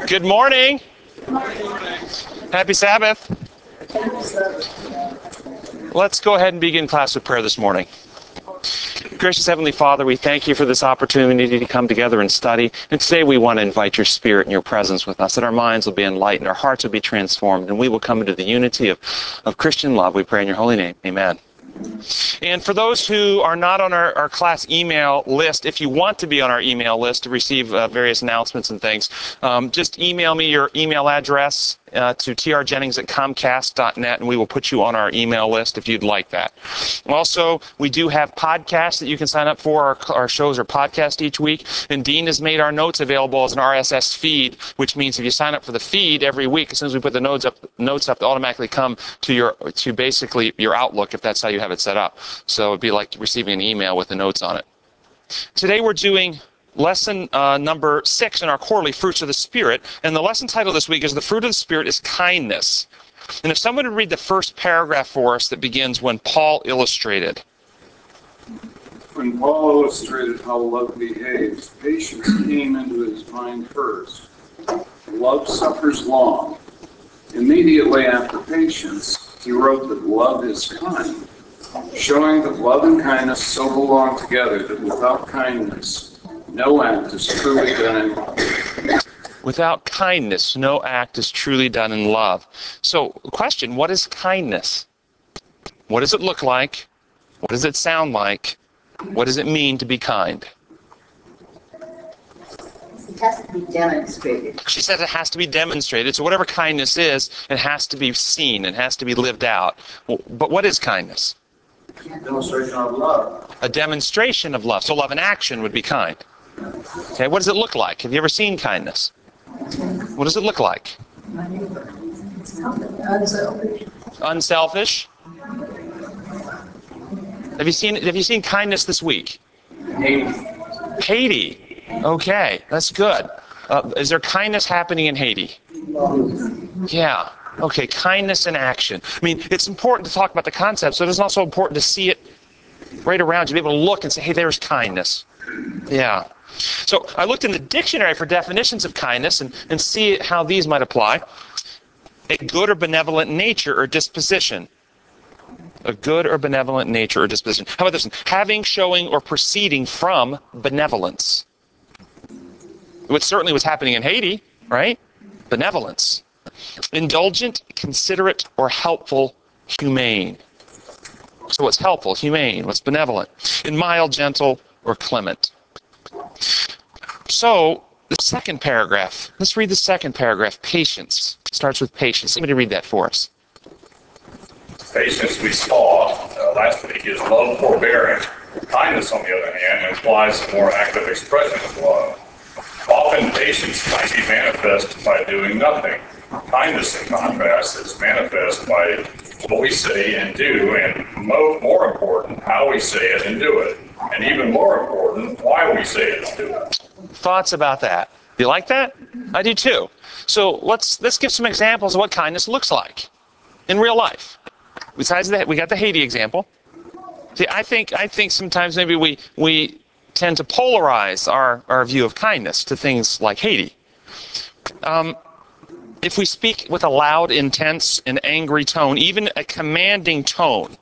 Good morning. Happy Sabbath. Let's go ahead and begin class with prayer this morning. Gracious Heavenly Father, we thank you for this opportunity to come together and study. And today we want to invite your Spirit and your presence with us, that our minds will be enlightened, our hearts will be transformed, and we will come into the unity of Christian love. We pray in your holy name. Amen. And for those who are not on our class email list, if you want to be on our email list to receive various announcements and things, just email me your email address to trjennings@comcast.net, and we will put you on our email list if you'd like that. Also, we do have podcasts that you can sign up for. Our shows are podcast each week, and Dean has made our notes available as an RSS feed, which means if you sign up for the feed every week, as soon as we put the notes up, they automatically come to basically your Outlook, if that's how you have it set up. So it'd be like receiving an email with the notes on it. Today we're doing lesson number 6 in our quarterly Fruits of the Spirit, and the lesson title this week is The Fruit of the Spirit is Kindness. And if someone would read the first paragraph for us that begins when Paul illustrated. When Paul illustrated how love behaves, patience came into his mind first. Love suffers long. Immediately after patience, he wrote that love is kind, showing that love and kindness so belong together that without kindness, no act is truly done in love. Without kindness, no act is truly done in love. So, question, what is kindness? What does it look like? What does it sound like? What does it mean to be kind? It has to be demonstrated. She said it has to be demonstrated. So whatever kindness is, it has to be seen. It has to be lived out. But what is kindness? Demonstration of love. A demonstration of love. So love in action would be kind. Okay, what does it look like? Have you ever seen kindness? What does it look like? Unselfish. Unselfish? Have you seen kindness this week? Haiti. Okay, that's good. Is there kindness happening in Haiti? Yeah. Okay, kindness in action. I mean, it's important to talk about the concepts, but it's also important to see it right around you, be able to look and say, hey, there's kindness. Yeah. So I looked in the dictionary for definitions of kindness and see how these might apply. A good or benevolent nature or disposition. A good or benevolent nature or disposition. How about this one? Having, showing, or proceeding from benevolence. Which certainly was happening in Haiti, right? Benevolence. Indulgent, considerate, or helpful, humane. So what's helpful, humane? What's benevolent? And mild, gentle, or clement. So, the second paragraph. Let's read the second paragraph. Patience. It starts with patience. Somebody read that for us. Patience, we saw last week, is love forbearing. Kindness, on the other hand, implies a more active expression of love. Often, patience might be manifest by doing nothing. Kindness, in contrast, is manifest by what we say and do, and more important, how we say it and do it. And even more important, why we say it and do it. Thoughts about that? You like that? I do too. So let's give some examples of what kindness looks like in real life. Besides that, we got the Haiti example. See, I think sometimes maybe we tend to polarize our view of kindness to things like Haiti. If we speak with a loud, intense, and angry tone, even a commanding tone,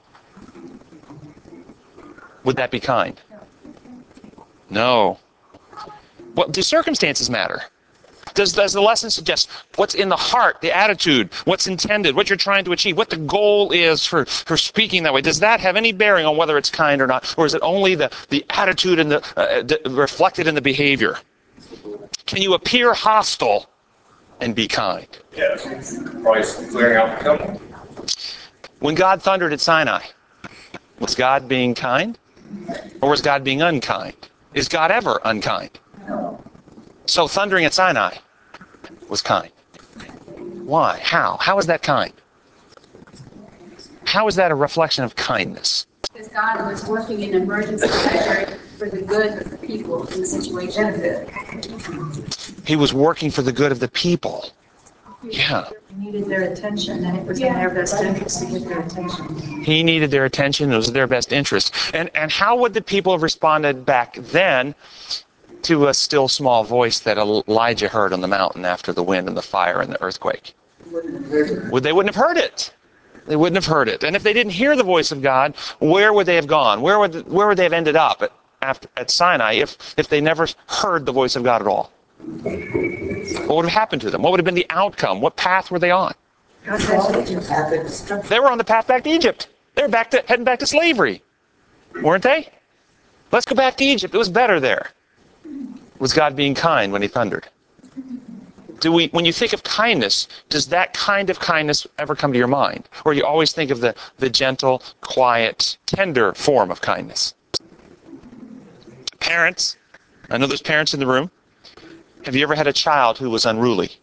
would that be kind? No. Well, do circumstances matter? Does the lesson suggest what's in the heart, the attitude, what's intended, what you're trying to achieve, what the goal is for speaking that way? Does that have any bearing on whether it's kind or not? Or is it only the attitude and the reflected in the behavior? Can you appear hostile and be kind? Yes. Probably clearing out the temple. When God thundered at Sinai, was God being kind? Or was God being unkind? Is God ever unkind? So thundering at Sinai was kind. Why? How? How is that kind? How is that a reflection of kindness? Because God was working in emergency measure for the good of the people in the situation. He was working for the good of the people. Yeah. He needed their attention, and it was in their best interest to get their attention. He needed their attention. It was their best interest. And how would the people have responded back then to a still small voice that Elijah heard on the mountain after the wind and the fire and the earthquake? They wouldn't have heard it. They wouldn't have heard it. And if they didn't hear the voice of God, where would they have gone? Where would they have ended up at Sinai if they never heard the voice of God at all? What would have happened to them? What would have been the outcome? What path were they on? They were on the path back to Egypt. They were heading back to slavery, weren't they? Let's go back to Egypt. It was better there. Was God being kind when he thundered? When you think of kindness, does that kind of kindness ever come to your mind? Or you always think of the gentle, quiet, tender form of kindness? Parents, I know there's parents in the room. Have you ever had a child who was unruly?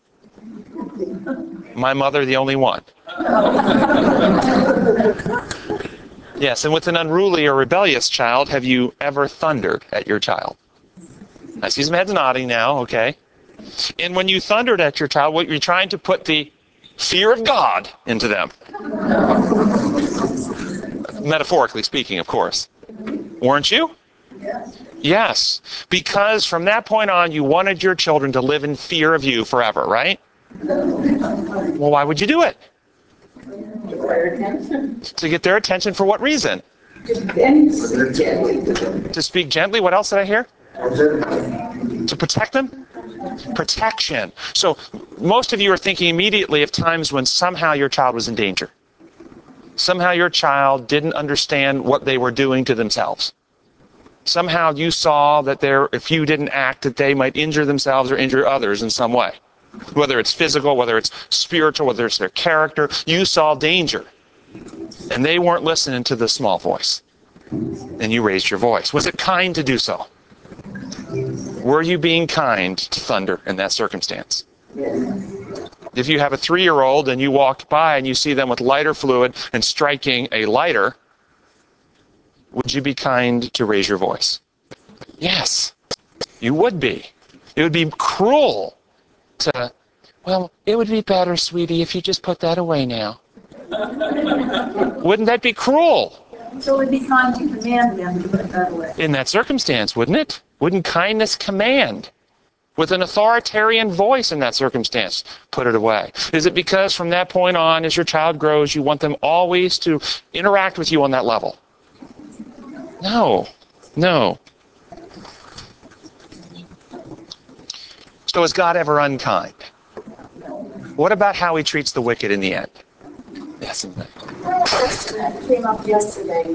My mother, the only one. Yes, and with an unruly or rebellious child, have you ever thundered at your child? I see some heads nodding now, okay. And when you thundered at your child, what you're trying to put the fear of God into them. Metaphorically speaking, of course. Weren't you? Yes. Because from that point on, you wanted your children to live in fear of you forever, right? Well, why would you do it? To get their attention for what reason? To speak gently. What else did I hear? To protect them? Protection. So most of you are thinking immediately of times when somehow your child was in danger. Somehow your child didn't understand what they were doing to themselves. Somehow you saw that if you didn't act, that they might injure themselves or injure others in some way. Whether it's physical, whether it's spiritual, whether it's their character, you saw danger. And they weren't listening to the small voice. And you raised your voice. Was it kind to do so? Were you being kind to thunder in that circumstance? If you have a 3-year-old and you walk by and you see them with lighter fluid and striking a lighter, would you be kind to raise your voice? Yes, you would be. It would be cruel to, well, it would be better, sweetie, if you just put that away now. Wouldn't that be cruel? So it would be kind to command them to put that away. In that circumstance, wouldn't it? Wouldn't kindness command? With an authoritarian voice in that circumstance, put it away. Is it because from that point on, as your child grows, you want them always to interact with you on that level? No. No. So is God ever unkind? What about how he treats the wicked in the end? Yes, Question that came up yesterday.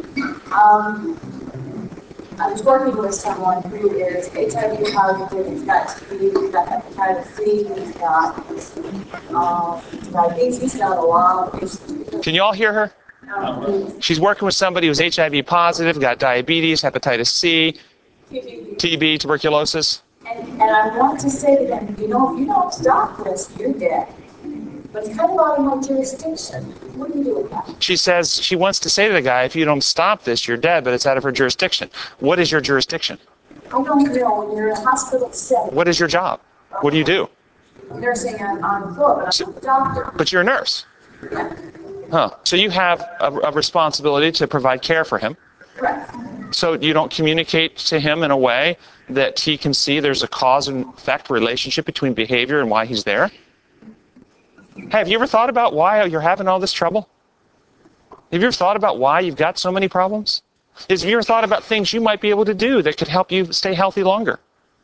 I was working with someone who is HIV positive, he's got TB, he's got hepatitis C, he's got diabetes, he's got a lot of issues. Can you all hear her? She's working with somebody who's HIV positive, got diabetes, hepatitis C, TB, tuberculosis. And I want to say to them, if you don't stop this, you're dead. But it's kind of out of my jurisdiction. What do you do with that? She says she wants to say to the guy, if you don't stop this, you're dead, but it's out of her jurisdiction. What is your jurisdiction? I don't know. When you're in a hospital setting. What is your job? What do you do? Nursing on the floor, but I'm a doctor. But you're a nurse. Yeah. Huh. So you have a responsibility to provide care for him. Correct. So you don't communicate to him in a way that he can see there's a cause and effect relationship between behavior and why he's there? Hey, have you ever thought about why you're having all this trouble? Have you ever thought about why you've got so many problems? Have you ever thought about things you might be able to do that could help you stay healthy longer?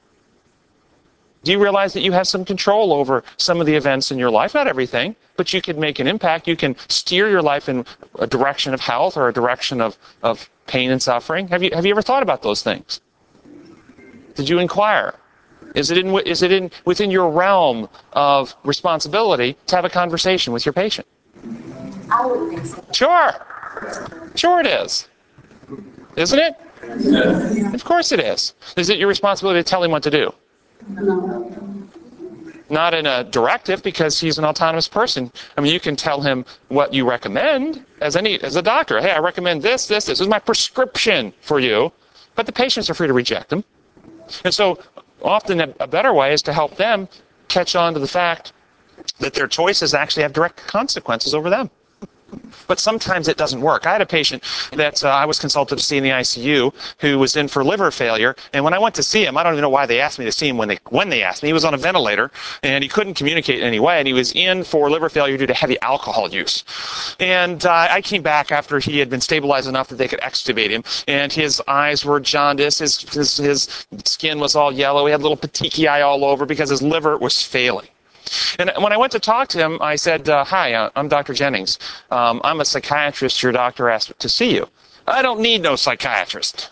Do you realize that you have some control over some of the events in your life? Not everything, but you can make an impact. You can steer your life in a direction of health or a direction of pain and suffering. Have you ever thought about those things? Did you inquire? Is it within your realm of responsibility to have a conversation with your patient? I would think so. Sure it is. Isn't it? Yeah. Of course it is. Is it your responsibility to tell him what to do? No. Not in a directive, because he's an autonomous person. I mean, you can tell him what you recommend as a doctor. Hey, I recommend this. This is my prescription for you. But the patients are free to reject them. And so often a better way is to help them catch on to the fact that their choices actually have direct consequences over them. But sometimes it doesn't work. I had a patient that I was consulted to see in the ICU who was in for liver failure. And when I went to see him, I don't even know why they asked me to see him when they asked me. He was on a ventilator and he couldn't communicate in any way. And he was in for liver failure due to heavy alcohol use. And I came back after he had been stabilized enough that they could extubate him. And his eyes were jaundiced. His skin was all yellow. He had little petechiae all over because his liver was failing. And when I went to talk to him, I said, hi, I'm Dr. Jennings. I'm a psychiatrist. Your doctor asked to see you. I don't need no psychiatrist.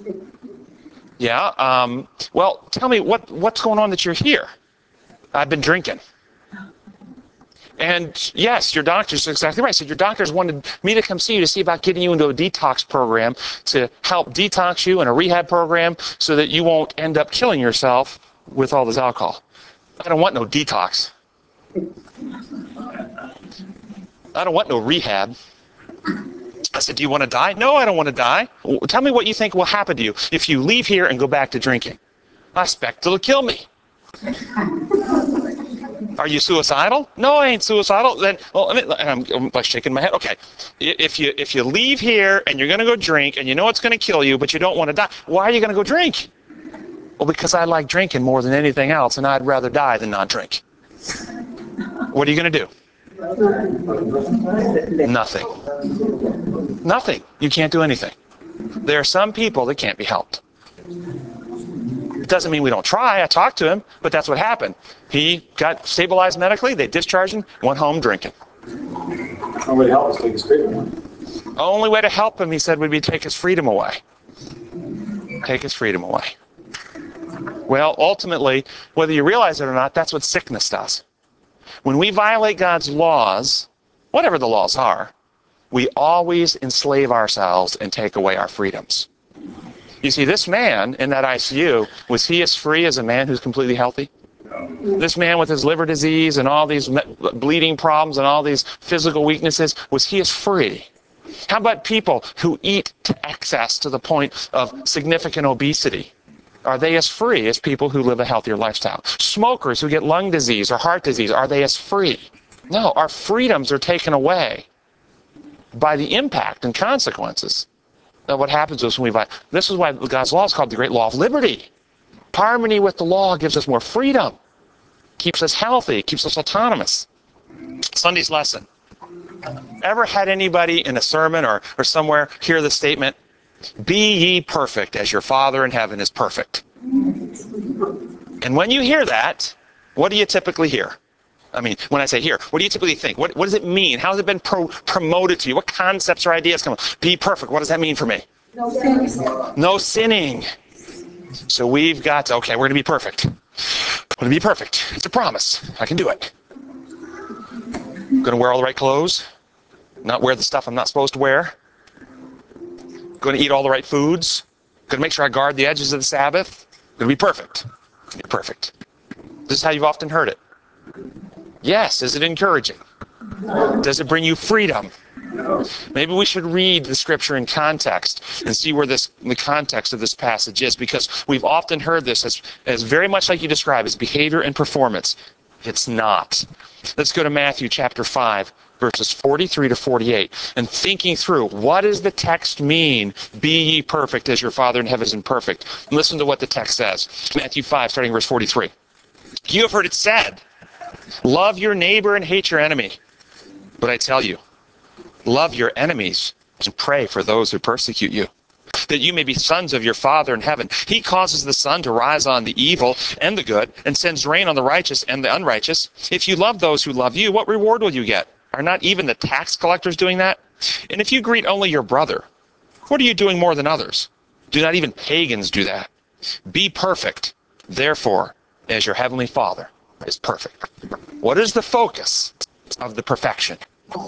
Yeah, well, tell me, what's going on that you're here? I've been drinking. And yes, your doctor's exactly right. So your doctors wanted me to come see you to see about getting you into a detox program to help detox you in a rehab program so that you won't end up killing yourself with all this alcohol. I don't want no detox. I don't want no rehab. I said, do you want to die? No, I don't want to die. Well, tell me what you think will happen to you if you leave here and go back to drinking. I expect it'll kill me. Are you suicidal? No, I ain't suicidal. Then, well, I'm like shaking my head. Okay, if you leave here and you're going to go drink and you know it's going to kill you, but you don't want to die, why are you going to go drink? Well, because I like drinking more than anything else, and I'd rather die than not drink. What are you going to do? Nothing. Nothing. You can't do anything. There are some people that can't be helped. It doesn't mean we don't try. I talked to him, but that's what happened. He got stabilized medically. They discharged him, went home drinking. Only way to help is take his freedom away. Only way to help him, he said, would be take his freedom away. Take his freedom away. Well, ultimately, whether you realize it or not, that's what sickness does. When we violate God's laws, whatever the laws are, we always enslave ourselves and take away our freedoms. You see, this man in that ICU, was he as free as a man who's completely healthy? This man with his liver disease and all these bleeding problems and all these physical weaknesses, was he as free? How about people who eat to excess to the point of significant obesity? Are they as free as people who live a healthier lifestyle? Smokers who get lung disease or heart disease, are they as free? No, our freedoms are taken away by the impact and consequences of what happens to us when we violate. This is why God's law is called the great law of liberty. Harmony with the law gives us more freedom, keeps us healthy, keeps us autonomous. Sunday's lesson. Ever had anybody in a sermon or somewhere hear the statement, be ye perfect as your Father in heaven is perfect? And when you hear that, what do you typically hear? I mean, when I say hear, what do you typically think? What does it mean? How has it been promoted to you? What concepts or ideas come up? Be perfect. What does that mean for me? No sinning. No sinning. So we've got to, okay, we're going to be perfect. We're going to be perfect. It's a promise. I can do it. I'm going to wear all the right clothes. Not wear the stuff I'm not supposed to wear. Going to eat all the right foods. Going to make sure I guard the edges of the Sabbath. Going to be perfect. Be perfect. This is how you've often heard it. Yes. Is it encouraging? Does it bring you freedom? Maybe we should read the scripture in context and see where the context of this passage is, because we've often heard this as very much like you describe, as behavior and performance. It's not. Let's go to Matthew chapter 5, verses 43 to 48, and thinking through, what does the text mean, be ye perfect as your Father in heaven is perfect? Listen to what the text says. Matthew 5, starting verse 43. You have heard it said, love your neighbor and hate your enemy. But I tell you, love your enemies and pray for those who persecute you, that you may be sons of your Father in heaven. He causes the sun to rise on the evil and the good, and sends rain on the righteous and the unrighteous. If you love those who love you, what reward will you get? Are not even the tax collectors doing that? And if you greet only your brother, what are you doing more than others? Do not even pagans do that? Be perfect, therefore, as your heavenly Father is perfect. What is the focus of the perfection?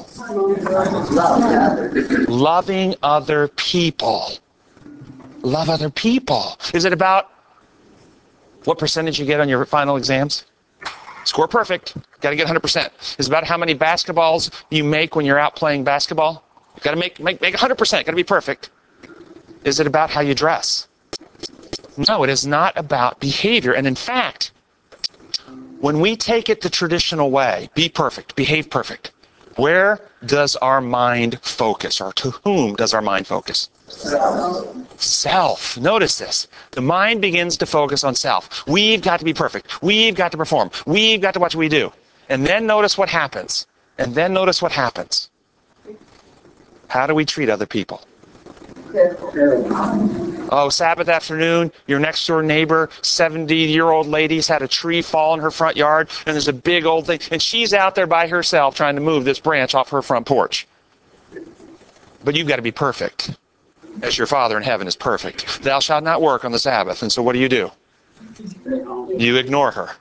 Loving other people. Love other people. Is it about what percentage you get on your final exams? Score perfect. Got to get 100%. Is it about how many basketballs you make when you're out playing basketball? You've got to make 100%. Got to be perfect. Is it about how you dress? No, it is not about behavior. And in fact, when we take it the traditional way, be perfect, behave perfect, Where does our mind focus, or to whom does our mind focus? Self. Notice this. The mind begins to focus on self. We've got to be perfect. We've got to perform. We've got to watch what we do. And then notice what happens. And then notice what happens. How do we treat other people? Oh, Sabbath afternoon, your next door neighbor, 70-year-old lady's had a tree fall in her front yard, and there's a big old thing, and she's out there by herself trying to move this branch off her front porch. But you've got to be perfect, as your Father in heaven is perfect. Thou shalt not work on the Sabbath. And so what do? You ignore her.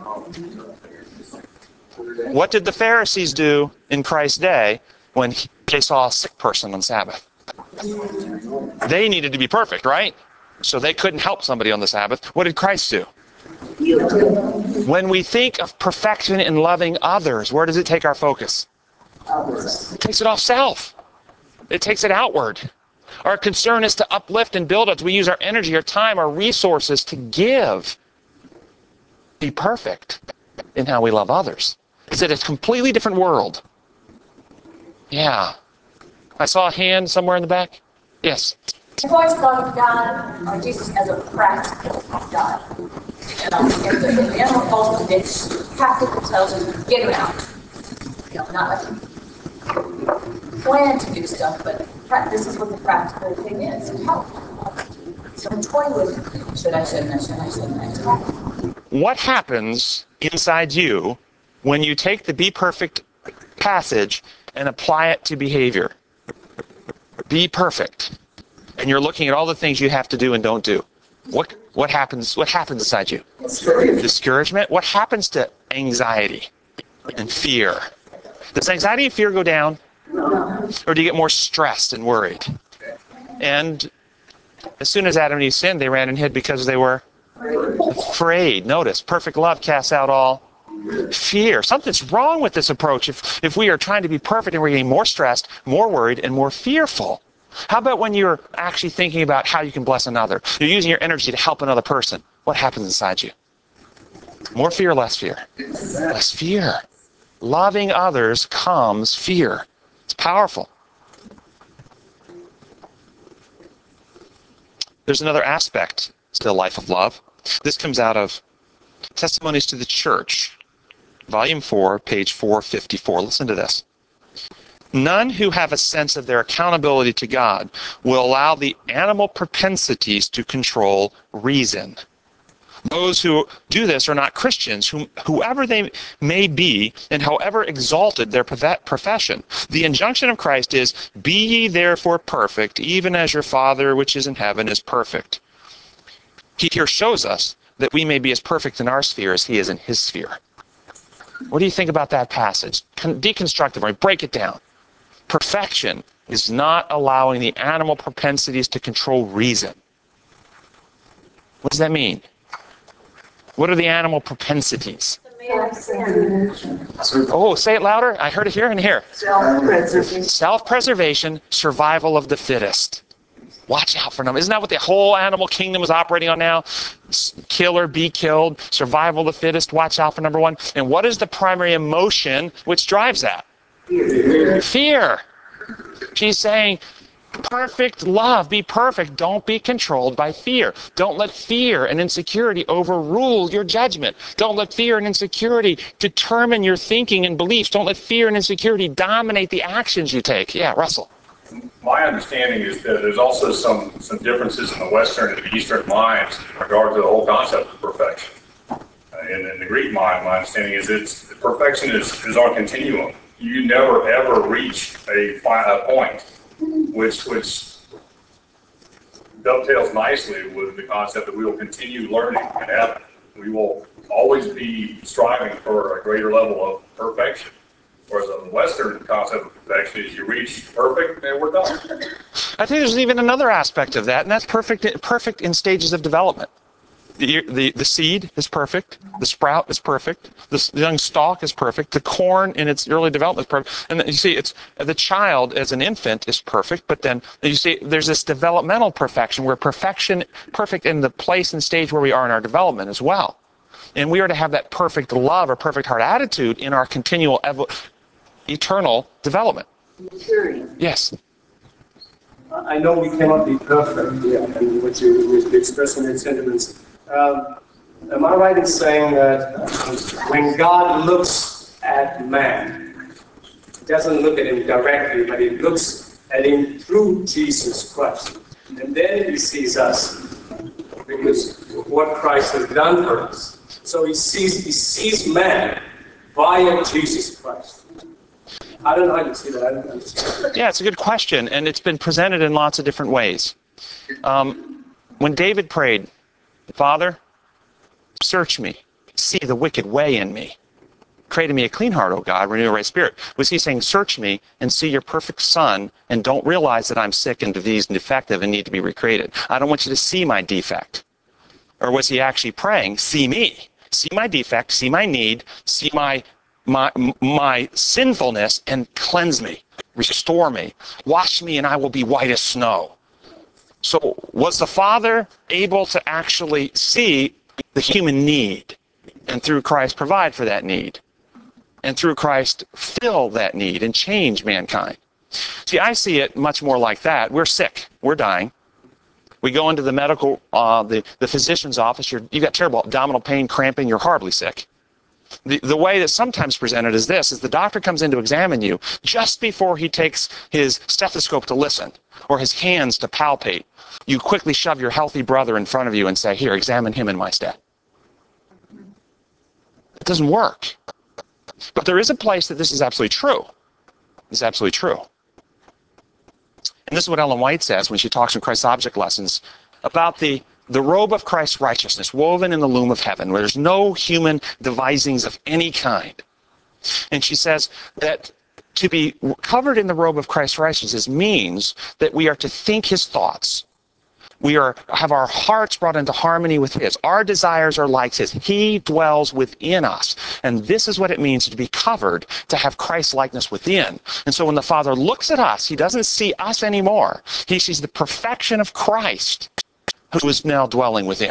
What did the Pharisees do in Christ's day when they saw a sick person on Sabbath? They needed to be perfect, right? So they couldn't help somebody on the Sabbath. What did Christ do? When we think of perfection in loving others, where does it take our focus? It takes it off self. It takes it outward. Our concern is to uplift and build us. We use our energy, our time, our resources to give. Be perfect in how we love others. It's a completely different world. Yeah. I saw a hand somewhere in the back. Yes. I've always thought of God, or Jesus, as a practical God. And the animal culture, it's practical tells us, get him out. Not like plan to do stuff, but this is what the practical thing is. Help. So I'm toying with, should I? What happens inside you when you take the Be Perfect passage and apply it to behavior? Be perfect. And you're looking at all the things you have to do and don't do. What happens inside you? Discouragement. What happens to anxiety and fear? Does anxiety and fear go down? Or do you get more stressed and worried? And as soon as Adam and Eve sinned, they ran and hid because they were afraid. Notice, perfect love casts out all fear. Something's wrong with this approach if we are trying to be perfect and we're getting more stressed, more worried, and more fearful. How about when you're actually thinking about how you can bless another? You're using your energy to help another person. What happens inside you? More fear, less fear? Less fear. Loving others calms fear. It's powerful. There's another aspect to the life of love. This comes out of Testimonies to the Church, Volume 4, page 454. Listen to this. None who have a sense of their accountability to God will allow the animal propensities to control reason. Those who do this are not Christians, whoever they may be, and however exalted their profession. The injunction of Christ is, be ye therefore perfect, even as your Father which is in heaven is perfect. He here shows us that we may be as perfect in our sphere as he is in his sphere. What do you think about that passage? Deconstruct it, break it down. Perfection is not allowing the animal propensities to control reason. What does that mean? What are the animal propensities? Oh, say it louder. I heard it here and here. Self-preservation. Self-preservation, survival of the fittest. Watch out for them. Isn't that what the whole animal kingdom is operating on now? Kill or be killed, survival of the fittest, watch out for number one. And what is the primary emotion which drives that? Fear. She's saying, perfect love, be perfect. Don't be controlled by fear. Don't let fear and insecurity overrule your judgment. Don't let fear and insecurity determine your thinking and beliefs. Don't let fear and insecurity dominate the actions you take. Yeah, Russell. My understanding is that there's also some differences in the Western and the Eastern minds in regard to the whole concept of perfection. In the Greek mind, my understanding is perfection is on a continuum. You never ever reach a point which dovetails nicely with the concept that we will continue learning in heaven. We will always be striving for a greater level of perfection. Whereas the Western concept of perfection is you reach perfect and we're done. I think there's even another aspect of that, and that's perfect in stages of development. The seed is perfect. The sprout is perfect. The young stalk is perfect. The corn in its early development is perfect. And then you see, it's the child as an infant is perfect. But then you see, there's this developmental perfection where perfect in the place and stage where we are in our development as well. And we are to have that perfect love or perfect heart attitude in our continual eternal development. Maturity. Yes. I know we cannot be perfect, yeah, and what you express in your sentiments. Am I right in saying that when God looks at man, he doesn't look at him directly, but he looks at him through Jesus Christ, and then he sees us because of what Christ has done for us. So he sees man via Jesus Christ. I don't know how you see that. I don't understand. Yeah, it's a good question, and it's been presented in lots of different ways. When David prayed, Father, search me, see the wicked way in me. Create in me a clean heart, O God, renew a right spirit. Was he saying, search me and see your perfect son and don't realize that I'm sick and diseased and defective and need to be recreated? I don't want you to see my defect. Or was he actually praying, see me, see my defect, see my need, see my sinfulness and cleanse me, restore me, wash me and I will be white as snow. So was the Father able to actually see the human need and through Christ provide for that need and through Christ fill that need and change mankind? See, I see it much more like that. We're sick. We're dying. We go into the medical, the physician's office. You've got terrible abdominal pain, cramping. You're horribly sick. The way that's sometimes presented is this, is the doctor comes in to examine you just before he takes his stethoscope to listen or his hands to palpate. You quickly shove your healthy brother in front of you and say, here, examine him in my stead. It doesn't work. But there is a place that this is absolutely true. It's absolutely true. And this is what Ellen White says when she talks in Christ's Object Lessons about the robe of Christ's righteousness woven in the loom of heaven, where there's no human devisings of any kind. And she says that to be covered in the robe of Christ's righteousness means that we are to think his thoughts. We have our hearts brought into harmony with his. Our desires are like his. He dwells within us. And this is what it means to be covered, to have Christ's likeness within. And so when the Father looks at us, he doesn't see us anymore. He sees the perfection of Christ, who is now dwelling within.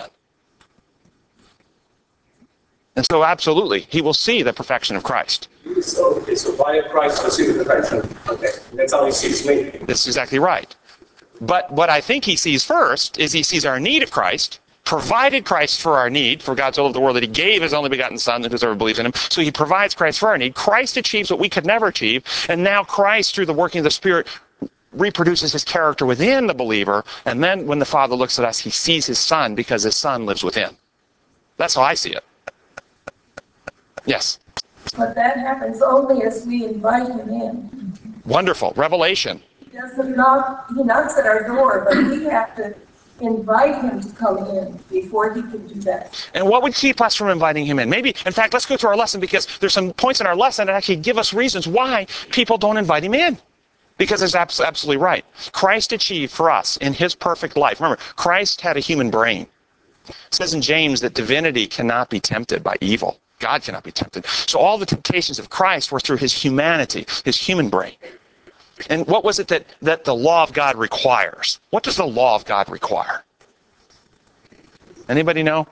And so absolutely, he will see the perfection of Christ. So via Christ we'll see the perfection. Okay, that's how he sees me. That's exactly right. But what I think he sees first is he sees our need of Christ, provided Christ for our need, for God so loved the world that he gave his only begotten Son, that whosoever believes in him. So he provides Christ for our need. Christ achieves what we could never achieve. And now Christ, through the working of the Spirit, reproduces his character within the believer. And then when the Father looks at us, he sees his Son because his Son lives within. That's how I see it. Yes? But that happens only as we invite him in. Wonderful. Revelation. He knocks at our door, but we have to invite him to come in before he can do that. And what would keep us from inviting him in? Maybe, in fact, let's go through our lesson, because there's some points in our lesson that actually give us reasons why people don't invite him in. Because it's absolutely right. Christ achieved for us in his perfect life. Remember, Christ had a human brain. It says in James that divinity cannot be tempted by evil. God cannot be tempted. So all the temptations of Christ were through his humanity, his human brain. And what was it that the law of God requires? What does the law of God require? Anybody know?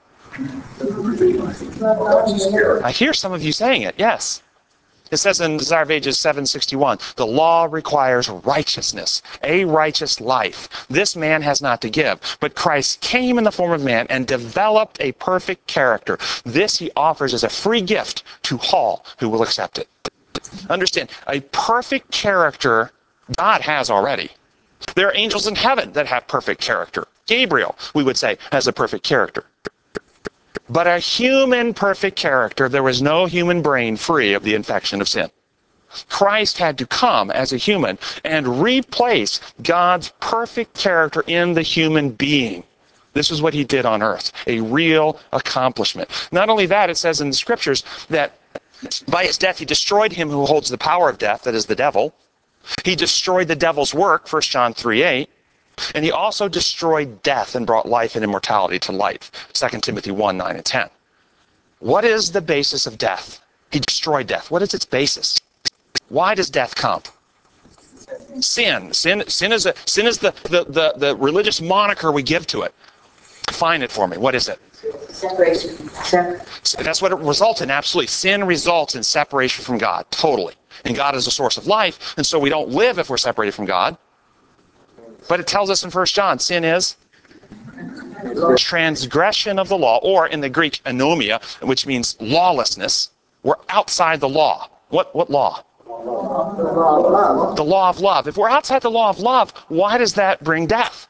I hear some of you saying it, yes. It says in Desire of Ages 761, the law requires righteousness, a righteous life. This man has not to give, but Christ came in the form of man and developed a perfect character. This he offers as a free gift to all who will accept it. Understand, a perfect character God has already. There are angels in heaven that have perfect character. Gabriel, we would say, has a perfect character. But a human perfect character, there was no human brain free of the infection of sin. Christ had to come as a human and replace God's perfect character in the human being. This is what he did on earth, a real accomplishment. Not only that, it says in the scriptures that by his death he destroyed him who holds the power of death, that is the devil. He destroyed the devil's work, 1 John 3:8. And he also destroyed death and brought life and immortality to life, 2 Timothy 1:9 and 10. What is the basis of death? He destroyed death. What is its basis? Why does death come? Sin. Sin is the religious moniker we give to it. Define it for me. What is it? Separation from God. So that's what it results in, absolutely. Sin results in separation from God, totally. And God is the source of life, and so we don't live if we're separated from God. But it tells us in 1 John, sin is transgression of the law, or in the Greek, anomia, which means lawlessness. We're outside the law. What law? The law of love. The law of love. If we're outside the law of love, why does that bring death?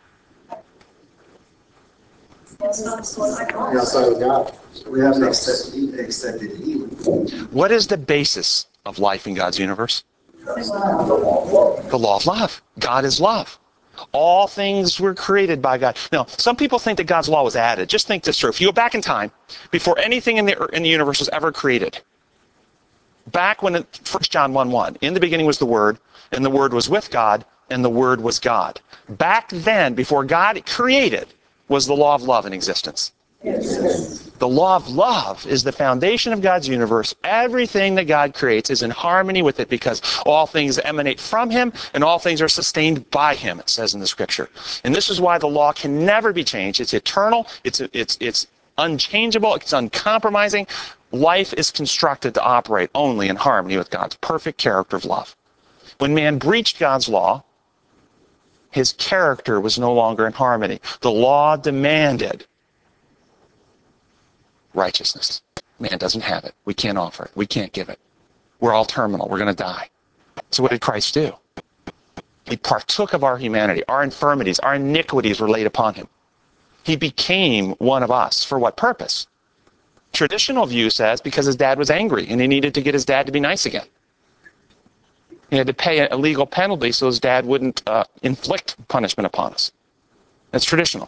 We're outside of God. We haven't accepted evil. What is the basis of life in God's universe? The law of love. God is love. All things were created by God. Now, some people think that God's law was added. Just think this through. If you go back in time, before anything in the universe was ever created, back when 1 John 1:1, in the beginning was the Word, and the Word was with God, and the Word was God. Back then, before God created, was the law of love in existence. Yes. The law of love is the foundation of God's universe. Everything that God creates is in harmony with it because all things emanate from Him and all things are sustained by Him, it says in the Scripture. And this is why the law can never be changed. It's eternal. It's unchangeable. It's uncompromising. Life is constructed to operate only in harmony with God's perfect character of love. When man breached God's law, his character was no longer in harmony. The law demanded righteousness. Man doesn't have it. We can't offer it. We can't give it. We're all terminal. We're going to die. So what did Christ do? He partook of our humanity. Our infirmities, our iniquities were laid upon Him. He became one of us. For what purpose? Traditional view says because his dad was angry and he needed to get his dad to be nice again. He had to pay a legal penalty so his dad wouldn't inflict punishment upon us. That's traditional.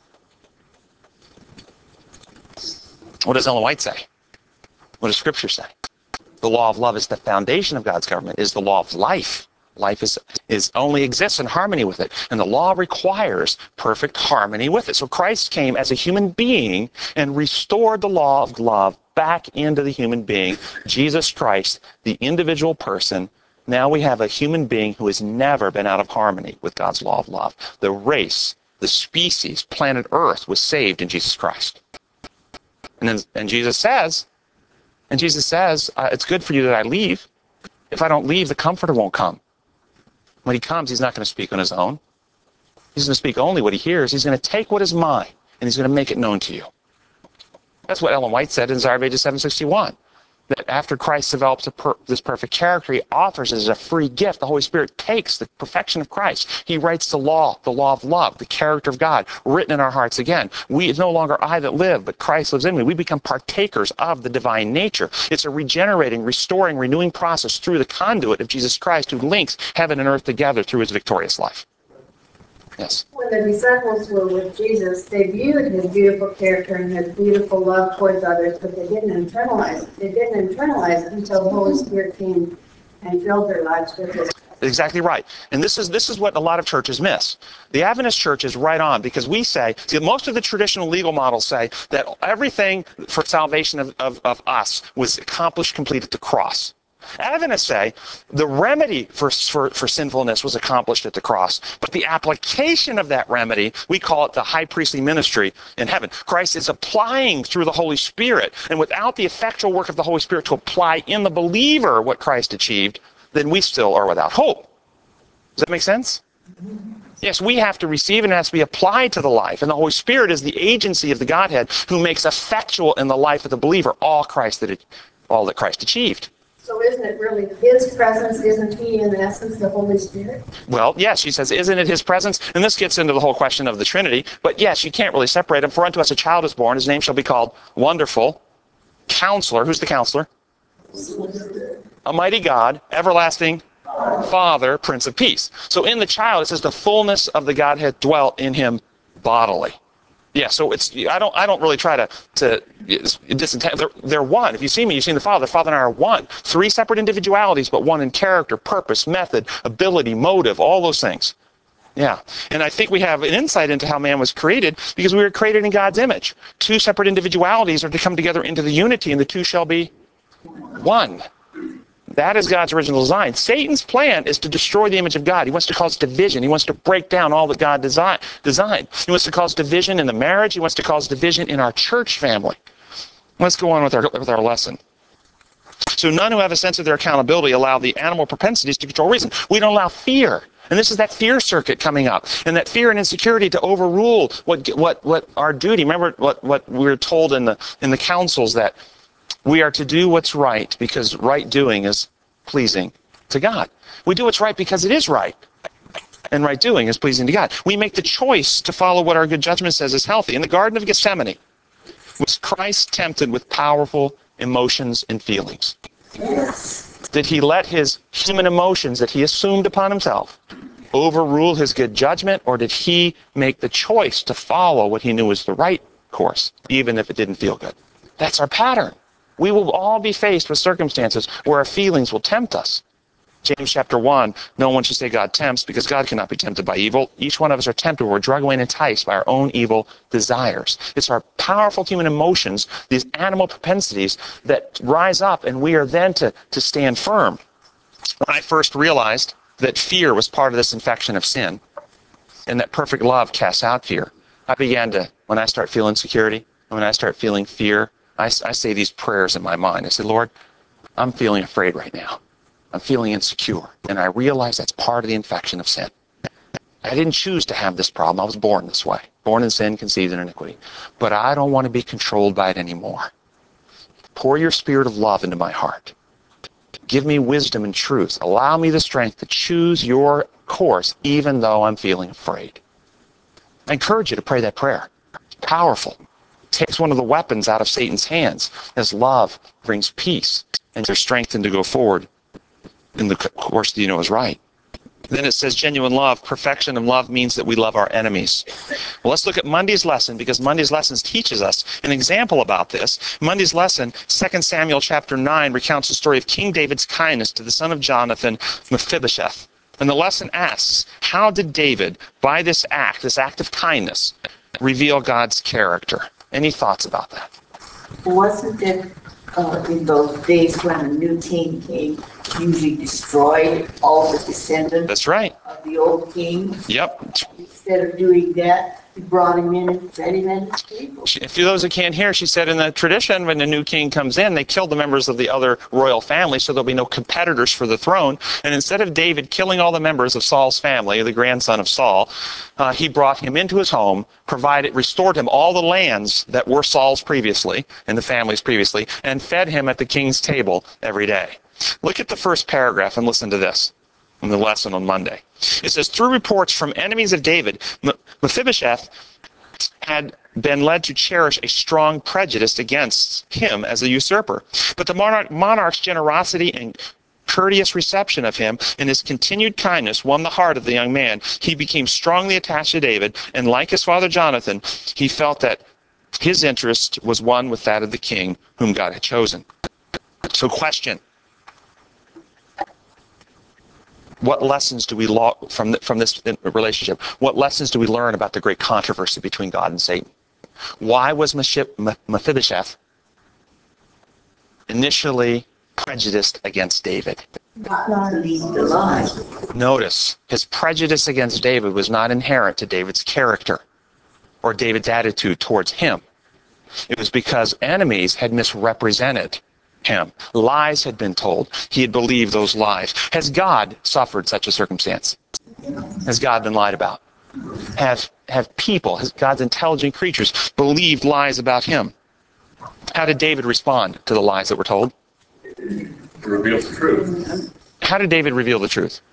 What does Ellen White say? What does Scripture say? The law of love is the foundation of God's government, is the law of life. Life is only exists in harmony with it. And the law requires perfect harmony with it. So Christ came as a human being and restored the law of love back into the human being. Jesus Christ, the individual person. Now we have a human being who has never been out of harmony with God's law of love. The race, the species, planet Earth was saved in Jesus Christ. And Jesus says, it's good for you that I leave. If I don't leave, the Comforter won't come. When He comes, He's not going to speak on His own. He's going to speak only what He hears. He's going to take what is mine, and He's going to make it known to you. That's what Ellen White said in Desire of Ages 761. That after Christ develops this perfect character, He offers it as a free gift. The Holy Spirit takes the perfection of Christ. He writes the law of love, the character of God, written in our hearts again. It's no longer I that live, but Christ lives in me. We become partakers of the divine nature. It's a regenerating, restoring, renewing process through the conduit of Jesus Christ who links heaven and earth together through His victorious life. Yes. When the disciples were with Jesus, they viewed His beautiful character and His beautiful love towards others, but they didn't internalize it. They didn't internalize it until the Holy Spirit came and filled their lives with His. Exactly right. And this is what a lot of churches miss. The Adventist church is right on because we say, most of the traditional legal models say that everything for salvation of us was accomplished, completed at the cross. Adventists say the remedy for sinfulness was accomplished at the cross, but the application of that remedy, we call it the high priestly ministry in heaven. Christ is applying through the Holy Spirit, and without the effectual work of the Holy Spirit to apply in the believer what Christ achieved, then we still are without hope. Does that make sense? Yes, we have to receive and it has to be applied to the life, and the Holy Spirit is the agency of the Godhead who makes effectual in the life of the believer all that Christ achieved. So isn't it really His presence? Isn't He, in essence, the Holy Spirit? Well, yes, she says, isn't it His presence? And this gets into the whole question of the Trinity. But yes, you can't really separate them. For unto us a child is born. His name shall be called Wonderful, Counselor. Who's the Counselor? Almighty God, Everlasting Father, Prince of Peace. So in the child, it says the fullness of the Godhead dwelt in Him bodily. Yeah, so I don't really try to disentangle. They're one. If you see me, you've seen the Father. The Father and I are one. Three separate individualities, but one in character, purpose, method, ability, motive, all those things. Yeah, and I think we have an insight into how man was created because we were created in God's image. Two separate individualities are to come together into the unity, and the two shall be one. That is God's original design. Satan's plan is to destroy the image of God. He wants to cause division. He wants to break down all that God designed. He wants to cause division in the marriage. He wants to cause division in our church family. Let's go on with our lesson. So none who have a sense of their accountability allow the animal propensities to control reason. We don't allow fear. And this is that fear circuit coming up. And that fear and insecurity to overrule what our duty. Remember what we were told in the councils, that we are to do what's right because right doing is pleasing to God. We do what's right because it is right. And right doing is pleasing to God. We make the choice to follow what our good judgment says is healthy. In the Garden of Gethsemane, was Christ tempted with powerful emotions and feelings? Yes. Did he let his human emotions that he assumed upon himself overrule his good judgment, or did he make the choice to follow what he knew was the right course, even if it didn't feel good? That's our pattern. We will all be faced with circumstances where our feelings will tempt us. James chapter 1, no one should say God tempts, because God cannot be tempted by evil. Each one of us are tempted. We're dragged away and enticed by our own evil desires. It's our powerful human emotions, these animal propensities, that rise up, and we are then to stand firm. When I first realized that fear was part of this infection of sin, and that perfect love casts out fear, I began to, when I start feeling insecurity, when I start feeling fear, I say these prayers in my mind. I say, Lord, I'm feeling afraid right now. I'm feeling insecure. And I realize that's part of the infection of sin. I didn't choose to have this problem. I was born this way. Born in sin, conceived in iniquity. But I don't want to be controlled by it anymore. Pour your spirit of love into my heart. Give me wisdom and truth. Allow me the strength to choose your course, even though I'm feeling afraid. I encourage you to pray that prayer. It's powerful. It takes one of the weapons out of Satan's hands, as love brings peace and you're strengthened to go forward in the course that you know is right. Then it says genuine love. Perfection of love means that we love our enemies. Well, let's look at Monday's lesson, because Monday's lesson teaches us an example about this. Monday's lesson, 2 Samuel chapter 9, recounts the story of King David's kindness to the son of Jonathan, Mephibosheth. And the lesson asks, how did David, by this act of kindness, reveal God's character? Any thoughts about that? Wasn't it in those days when a new king came, usually destroyed all the descendants? That's right. Of the old king? Yep. Instead of doing that, he brought him in and fed him at his table. For those who can't hear, she said in the tradition, when the new king comes in, they kill the members of the other royal family, so there'll be no competitors for the throne. And instead of David killing all the members of Saul's family, the grandson of Saul, he brought him into his home, restored him all the lands that were Saul's previously, and the family's previously, and fed him at the king's table every day. Look at the first paragraph and listen to this in the lesson on Monday. It says, through reports from enemies of David, Mephibosheth had been led to cherish a strong prejudice against him as a usurper. But the monarch's generosity and courteous reception of him and his continued kindness won the heart of the young man. He became strongly attached to David, and like his father Jonathan, he felt that his interest was one with that of the king whom God had chosen. So question. What lessons do we learn from this relationship? What lessons do we learn about the great controversy between God and Satan? Why was Mephibosheth initially prejudiced against David? Notice, his prejudice against David was not inherent to David's character or David's attitude towards him. It was because enemies had misrepresented him. Lies had been told. He had believed those lies. Has God suffered such a circumstance? Has God been lied about? Have people, God's intelligent creatures, believed lies about him? How did David respond to the lies that were told? Reveals the truth. How did David reveal the truth?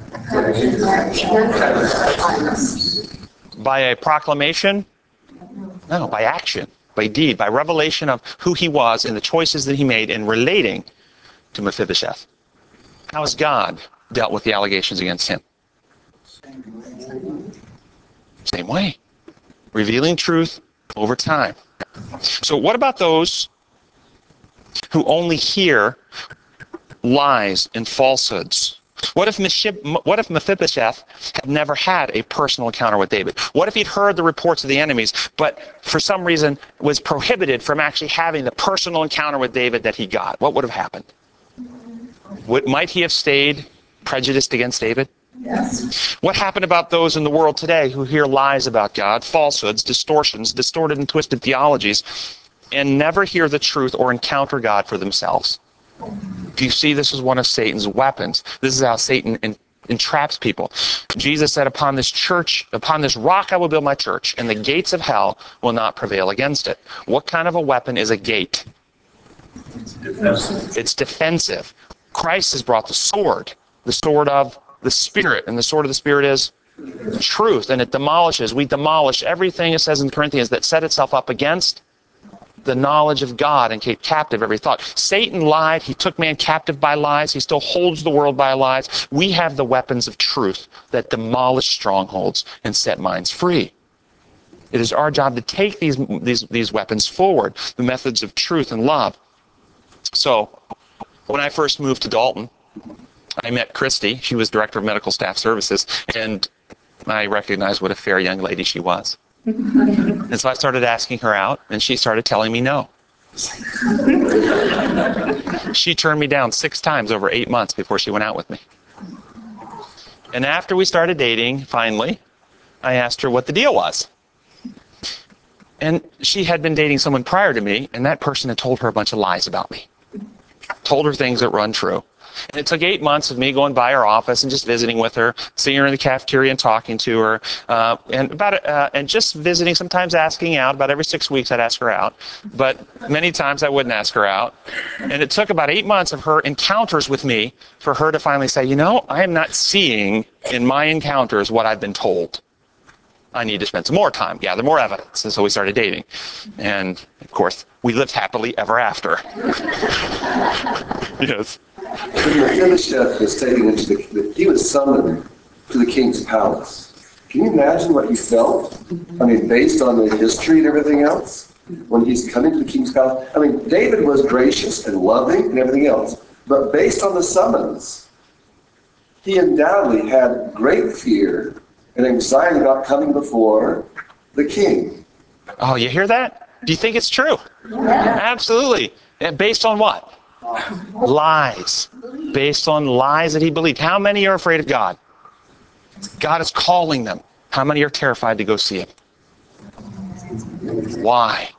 By a proclamation? No, by action. By deed, by revelation of who he was and the choices that he made in relating to Mephibosheth. How has God dealt with the allegations against him? Same way. Revealing truth over time. So what about those who only hear lies and falsehoods? What if Mephibosheth had never had a personal encounter with David? What if he'd heard the reports of the enemies, but for some reason was prohibited from actually having the personal encounter with David that he got? What would have happened? Might he have stayed prejudiced against David? Yes. What happened about those in the world today who hear lies about God, falsehoods, distortions, distorted and twisted theologies, and never hear the truth or encounter God for themselves? Do you see this is one of Satan's weapons? This is how Satan entraps people. Jesus said, upon this rock I will build my church, and the gates of hell will not prevail against it. What kind of a weapon is a gate? It's defensive. Christ has brought the sword of the Spirit, and the sword of the Spirit is truth, and it demolishes. We demolish everything, it says in Corinthians, that set itself up against the knowledge of God and keep captive every thought. Satan lied. He took man captive by lies. He still holds the world by lies. We have the weapons of truth that demolish strongholds and set minds free. It is our job to take these weapons forward, the methods of truth and love. So, when I first moved to Dalton, I met Christy. She was Director of Medical Staff Services, and I recognized what a fair young lady she was. And so I started asking her out, and she started telling me no. She turned me down 6 times over 8 months before she went out with me. And after we started dating, finally, I asked her what the deal was. And she had been dating someone prior to me, and that person had told her a bunch of lies about me. Told her things that were untrue. And it took 8 months of me going by her office and just visiting with her, seeing her in the cafeteria and talking to her, and just visiting, sometimes asking out. About every 6 weeks I'd ask her out, but many times I wouldn't ask her out. And it took about 8 months of her encounters with me for her to finally say, you know, I am not seeing in my encounters what I've been told. I need to spend some more time, gather more evidence. And so we started dating. And, of course, we lived happily ever after. Yes. When Mephibosheth was taken into he was summoned to the king's palace. Can you imagine what he felt? I mean, based on the history and everything else, when he's coming to the king's palace. I mean, David was gracious and loving and everything else, but based on the summons, he undoubtedly had great fear and anxiety about coming before the king. Oh, you hear that? Do you think it's true? Yeah. Absolutely. And based on what? Lies. Based on lies that he believed. How many are afraid of God? God is calling them. How many are terrified to go see him? Why?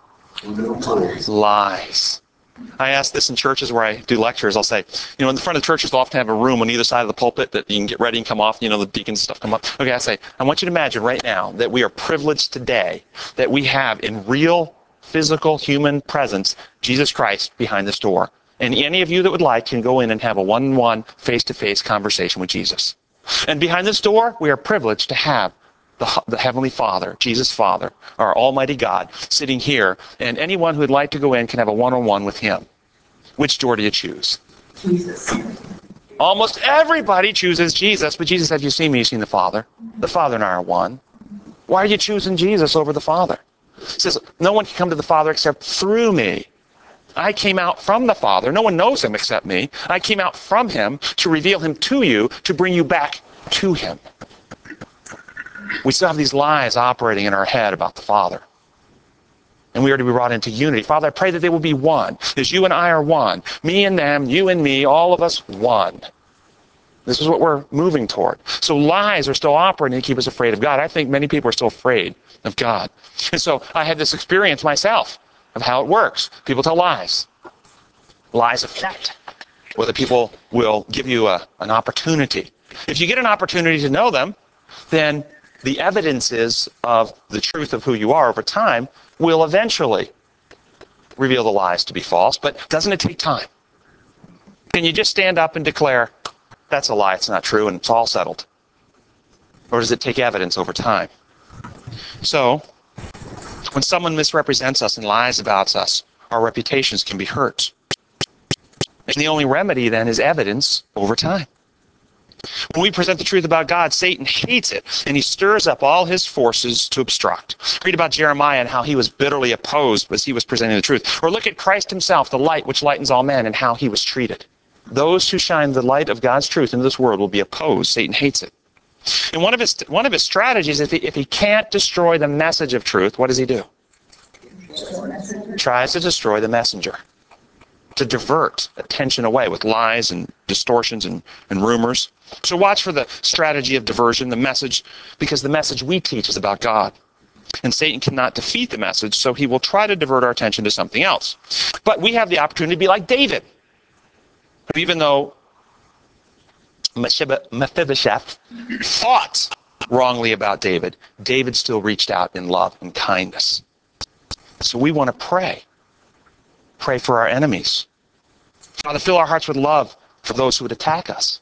Lies. I ask this in churches where I do lectures. I'll say, you know, in the front of the churches, they'll often have a room on either side of the pulpit that you can get ready and come off. You know, the deacons and stuff come up. Okay, I say, I want you to imagine right now that we are privileged today that we have in real, physical, human presence, Jesus Christ behind this door. And any of you that would like can go in and have a one-on-one, face-to-face conversation with Jesus. And behind this door, we are privileged to have the Heavenly Father, Jesus Father, our Almighty God, sitting here, and anyone who would like to go in can have a one-on-one with him. Which door do you choose? Jesus. Almost everybody chooses Jesus, but Jesus said, if you've seen me, you've seen the Father. The Father and I are one. Why are you choosing Jesus over the Father? He says, no one can come to the Father except through me. I came out from the Father. No one knows him except me. I came out from him to reveal him to you, to bring you back to him. We still have these lies operating in our head about the Father. And we are to be brought into unity. Father, I pray that they will be one. As you and I are one. Me and them, you and me, all of us one. This is what we're moving toward. So lies are still operating to keep us afraid of God. I think many people are still afraid of God. And so I had this experience myself of how it works. People tell lies. Lies affect whether people will give you an opportunity. If you get an opportunity to know them, then the evidences of the truth of who you are over time will eventually reveal the lies to be false. But doesn't it take time? Can you just stand up and declare, that's a lie, it's not true, and it's all settled? Or does it take evidence over time? So, when someone misrepresents us and lies about us, our reputations can be hurt. And the only remedy then is evidence over time. When we present the truth about God, Satan hates it, and he stirs up all his forces to obstruct. Read about Jeremiah and how he was bitterly opposed as he was presenting the truth. Or look at Christ himself, the light which lightens all men, and how he was treated. Those who shine the light of God's truth into this world will be opposed. Satan hates it. And one of his strategies, if he can't destroy the message of truth, what does he do? Tries to destroy the messenger. to divert attention away with lies and distortions and rumors. So watch for the strategy of diversion, the message, because the message we teach is about God. And Satan cannot defeat the message, so he will try to divert our attention to something else. But we have the opportunity to be like David, who, even though Mephibosheth thought wrongly about David, David still reached out in love and kindness. So we want to pray. Pray for our enemies. Father, fill our hearts with love for those who would attack us.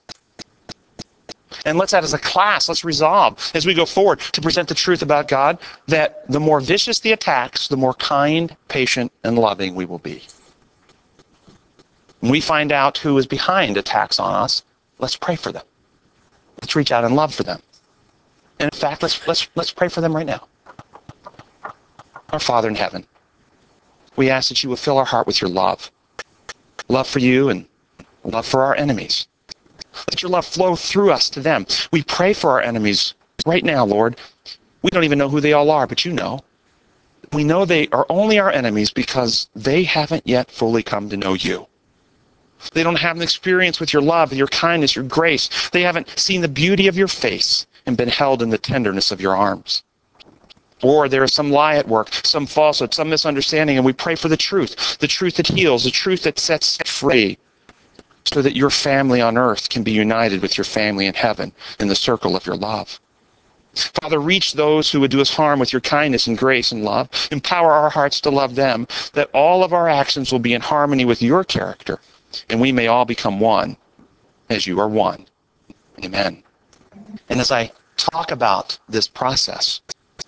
And let's, as a class, let's resolve as we go forward to present the truth about God, that the more vicious the attacks, the more kind, patient, and loving we will be. When we find out who is behind attacks on us, let's pray for them. Let's reach out in love for them. And in fact, let's pray for them right now. Our Father in heaven, we ask that you will fill our heart with your love. Love for you and love for our enemies. Let your love flow through us to them. We pray for our enemies right now, Lord. We don't even know who they all are, but you know. We know they are only our enemies because they haven't yet fully come to know you. They don't have an experience with your love, your kindness, your grace. They haven't seen the beauty of your face and been held in the tenderness of your arms. Or there is some lie at work, some falsehood, some misunderstanding, and we pray for the truth that heals, the truth that sets free, so that your family on earth can be united with your family in heaven in the circle of your love. Father, reach those who would do us harm with your kindness and grace and love. Empower our hearts to love them, that all of our actions will be in harmony with your character, and we may all become one as you are one. Amen. And as I talk about this process,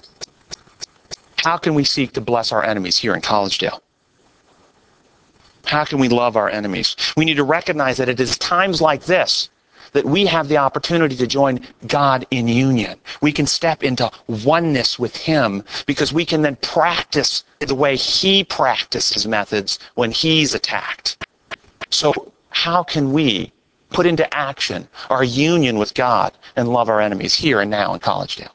how can we seek to bless our enemies here in Collegedale? How can we love our enemies? We need to recognize that it is times like this that we have the opportunity to join God in union. We can step into oneness with him because we can then practice the way he practiced his methods when he's attacked. So how can we put into action our union with God and love our enemies here and now in Collegedale?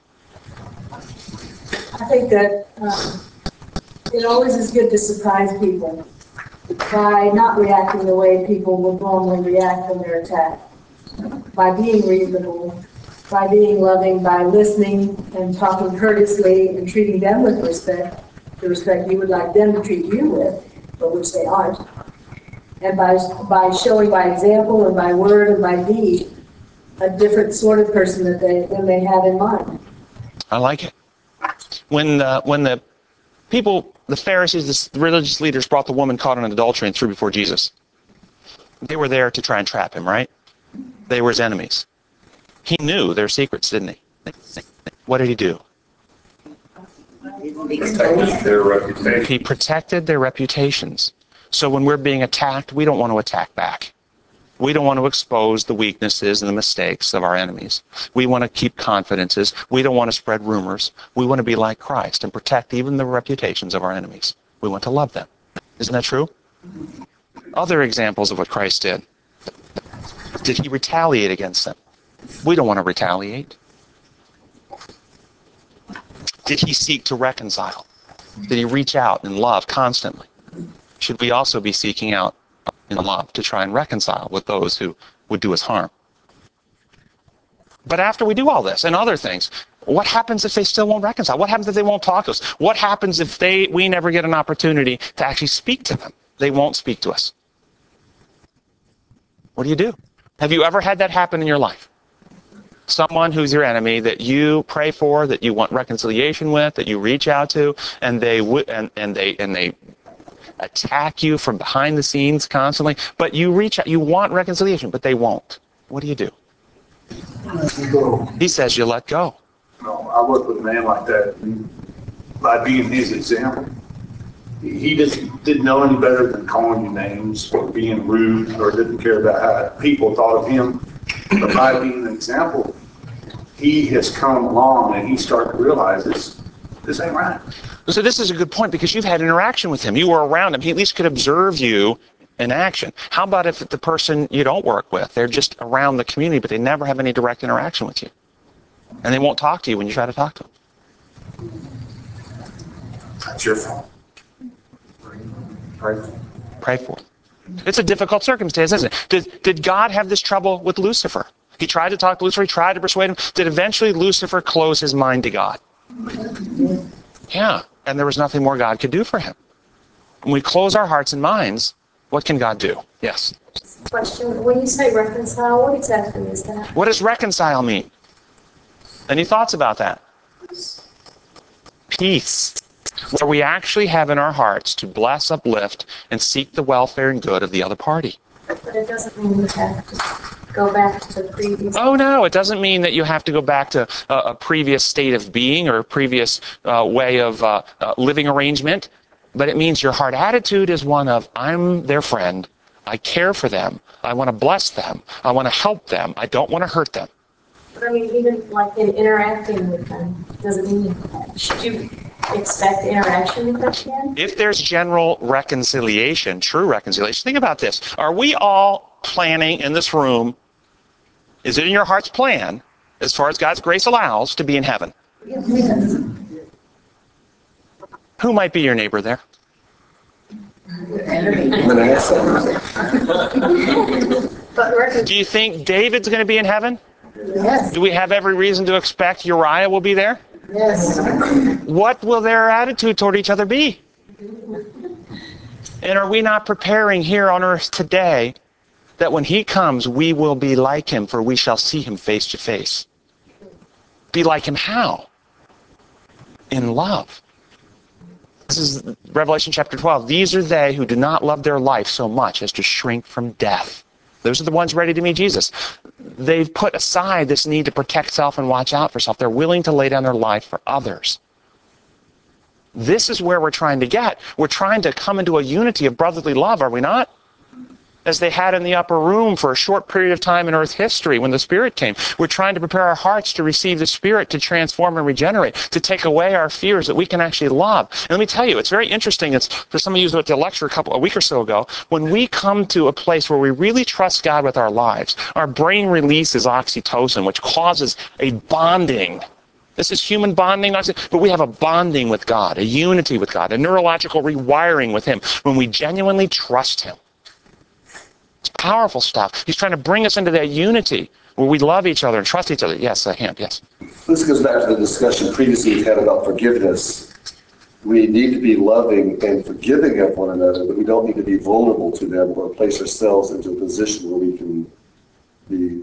I think that it always is good to surprise people by not reacting the way people would normally react when they're attacked. By being reasonable, by being loving, by listening and talking courteously and treating them with respect, the respect you would like them to treat you with, but which they aren't. And by showing by example and by word and by deed a different sort of person that they have in mind. I like it. When the people, the Pharisees, the religious leaders brought the woman caught in adultery and threw before Jesus, they were there to try and trap him, right? They were his enemies. He knew their secrets, didn't he? What did he do? He protected their reputations. So when we're being attacked, we don't want to attack back. We don't want to expose the weaknesses and the mistakes of our enemies. We want to keep confidences. We don't want to spread rumors. We want to be like Christ and protect even the reputations of our enemies. We want to love them. Isn't that true? Other examples of what Christ did. Did he retaliate against them? We don't want to retaliate. Did he seek to reconcile? Did he reach out in love constantly? Should we also be seeking out in love to try and reconcile with those who would do us harm? But after we do all this and other things, what happens if they still won't reconcile? What happens if they won't talk to us? What happens if we never get an opportunity to actually speak to them? They won't speak to us. What do you do? Have you ever had that happen in your life? Someone who's your enemy that you pray for, that you want reconciliation with, that you reach out to, and they attack you from behind the scenes constantly, but you reach out, you want reconciliation, but they won't. What do you do? He says you let go. No, I work with a man like that, and by being his example, he didn't know any better than calling you names or being rude or didn't care about how people thought of him. But by being an example, he has come along and he started to realize this ain't right. So this is a good point because you've had interaction with him. You were around him. He at least could observe you in action. How about if the person you don't work with, they're just around the community, but they never have any direct interaction with you? And they won't talk to you when you try to talk to them. That's your fault. Pray for him. Pray for them. It's a difficult circumstance, isn't it? Did God have this trouble with Lucifer? He tried to talk to Lucifer, he tried to persuade him. Did eventually Lucifer close his mind to God? Yeah, and there was nothing more God could do for him. When we close our hearts and minds, what can God do? Yes? Question, when you say reconcile, what exactly is that? What does reconcile mean? Any thoughts about that? Peace. Where we actually have in our hearts to bless, uplift, and seek the welfare and good of the other party. But it doesn't mean you have to go back to the previous. Oh, no, it doesn't mean that you have to go back to a previous state of being or a previous way of living arrangement. But it means your heart attitude is one of, I'm their friend. I care for them. I want to bless them. I want to help them. I don't want to hurt them. But I mean, even like in interacting with them, does it mean, should you expect interaction with them again? If there's general reconciliation, true reconciliation, think about this. Are we all planning in this room, is it in your heart's plan, as far as God's grace allows, to be in heaven? Yes. Who might be your neighbor there? Do you think David's going to be in heaven? Yes. Do we have every reason to expect Uriah will be there? Yes. What will their attitude toward each other be? And are we not preparing here on earth today that when he comes, we will be like him, for we shall see him face to face? Be like him how? In love. This is Revelation chapter 12. These are they who do not love their life so much as to shrink from death. Those are the ones ready to meet Jesus. They've put aside this need to protect self and watch out for self. They're willing to lay down their life for others. This is where we're trying to get. We're trying to come into a unity of brotherly love, are we not? As they had in the upper room for a short period of time in earth history when the Spirit came. We're trying to prepare our hearts to receive the Spirit, to transform and regenerate, to take away our fears that we can actually love. And let me tell you, it's very interesting. It's for some of you who at the lecture a week or so ago, when we come to a place where we really trust God with our lives, our brain releases oxytocin, which causes a bonding. This is human bonding, but we have a bonding with God, a unity with God, a neurological rewiring with Him when we genuinely trust Him. It's powerful stuff. He's trying to bring us into that unity where we love each other and trust each other. Yes, Hamp, yes. This goes back to the discussion previously we had about forgiveness. We need to be loving and forgiving of one another, but we don't need to be vulnerable to them or place ourselves into a position where we can be